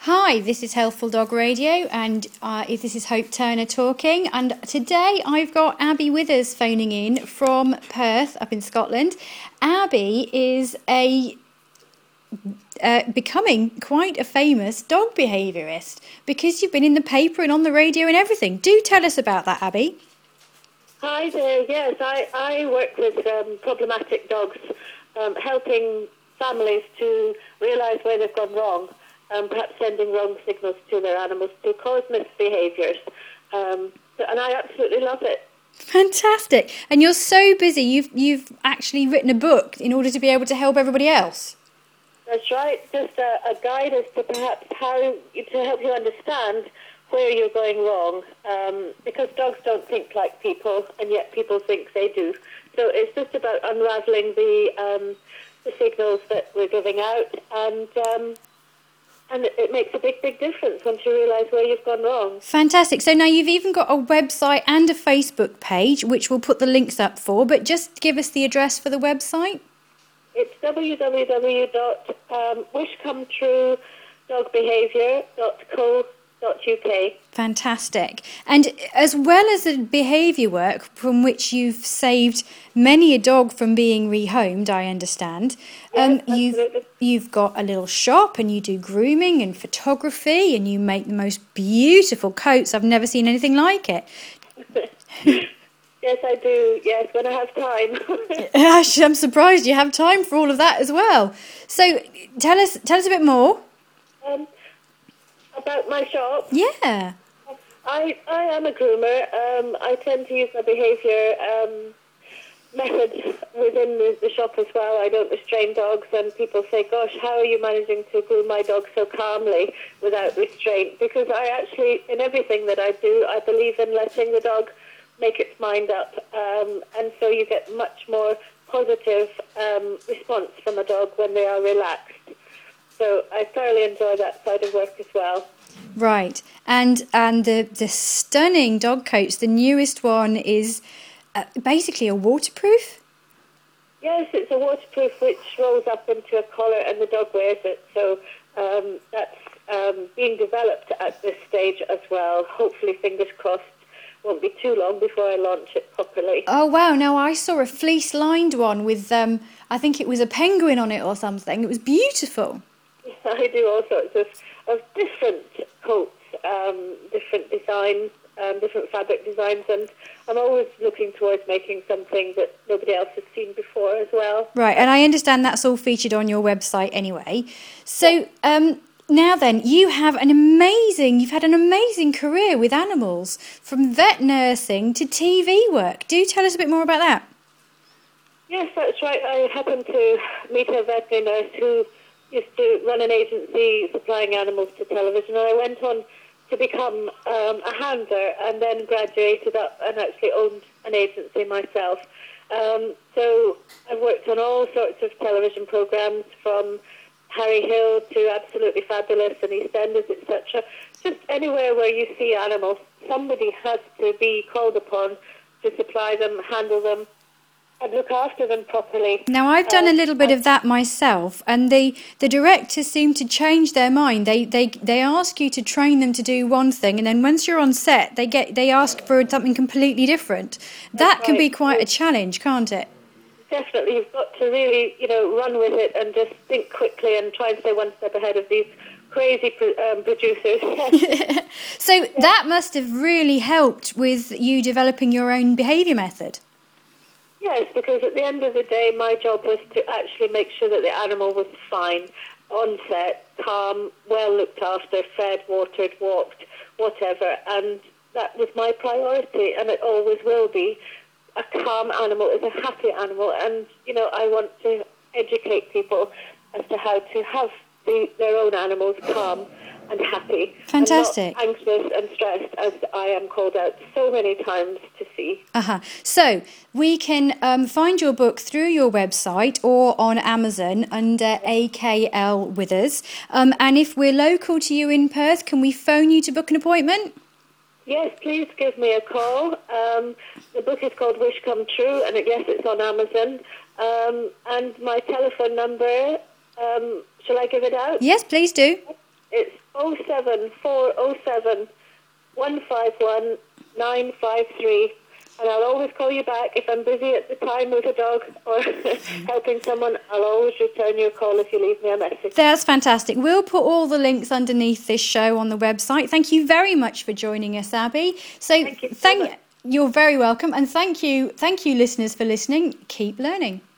Hi, this is Healthful Dog Radio, and this is Hope Turner talking. And today I've got Abby Withers phoning in from Perth, up in Scotland. Abby is becoming quite a famous dog behaviourist because you've been in the paper and on the radio and everything. Do tell us about that, Abby. Hi there. Yes, I work with problematic dogs, helping families to realise where they've gone wrong. Perhaps sending wrong signals to their animals to cause misbehaviours. And I absolutely love it. Fantastic. And you're so busy, you've actually written a book in order to be able to help everybody else. That's right. Just a guide as to perhaps how to help you understand where you're going wrong. Because dogs don't think like people, and yet people think they do. So it's just about unravelling the signals that we're giving out, and it makes a big, big difference once you realise where you've gone wrong. Fantastic. So now you've even got a website and a Facebook page, which we'll put the links up for, but just give us the address for the website. It's www.wishcometruedogbehaviour.co.uk. Fantastic. And as well as the behaviour work, from which you've saved many a dog from being rehomed, I understand, you've got a little shop and you do grooming and photography and you make the most beautiful coats. I've never seen anything like it. Yes, I do. Yes, when I have time. I'm surprised you have time for all of that as well. So tell us a bit more. About my shop? Yeah. I am a groomer. I tend to use my behaviour methods within the shop as well. I don't restrain dogs, and people say, gosh, how are you managing to groom my dog so calmly without restraint? Because I actually, in everything that I do, I believe in letting the dog make its mind up. And so you get much more positive response from a dog when they are relaxed. So I thoroughly enjoy that side of work as well. Right. And the stunning dog coats, the newest one is basically a waterproof? Yes, it's a waterproof which rolls up into a collar and the dog wears it. So that's being developed at this stage as well. Hopefully, fingers crossed, won't be too long before I launch it properly. Oh, wow. Now, I saw a fleece-lined one with, I think it was a penguin on it or something. It was beautiful. I do all sorts of different coats, different designs, different fabric designs, and I'm always looking towards making something that nobody else has seen before as well. Right, and I understand that's all featured on your website anyway. So now then, you've had an amazing career with animals, from vet nursing to TV work. Do tell us a bit more about that. Yes, that's right. I happened to meet a veterinary nurse who used to run an agency supplying animals to television, and I went on to become a handler and then graduated up and actually owned an agency myself. So I've worked on all sorts of television programmes, from Harry Hill to Absolutely Fabulous and EastEnders, etc. Just anywhere where you see animals, somebody has to be called upon to supply them, handle them, and look after them properly. Now, I've done a little bit of that myself, and the directors seem to change their mind. They ask you to train them to do one thing, and then once you're on set, they ask for something completely different. That can be quite a challenge, can't it? Definitely. You've got to really, run with it and just think quickly and try and stay one step ahead of these crazy producers. So that must have really helped with you developing your own behaviour method. Yes, because at the end of the day, my job was to actually make sure that the animal was fine, on set, calm, well looked after, fed, watered, walked, whatever. And that was my priority, and it always will be. A calm animal is a happy animal, and, I want to educate people as to how to have their own animals calm and happy. Fantastic. And not anxious and stressed, as I am called out so many times to see. So we can find your book through your website or on Amazon under AKL Withers. And if we're local to you in Perth, can we phone you to book an appointment? Yes, please give me a call. The book is called Wish Come True, and it's on Amazon. And my telephone number, shall I give it out? Yes, please do. It's 07407 151 953. And I'll always call you back if I'm busy at the time with a dog or helping someone. I'll always return your call if you leave me a message. That's fantastic. We'll put all the links underneath this show on the website. Thank you very much for joining us, Abby. So thank you so much. You're very welcome, and thank you listeners for listening. Keep learning.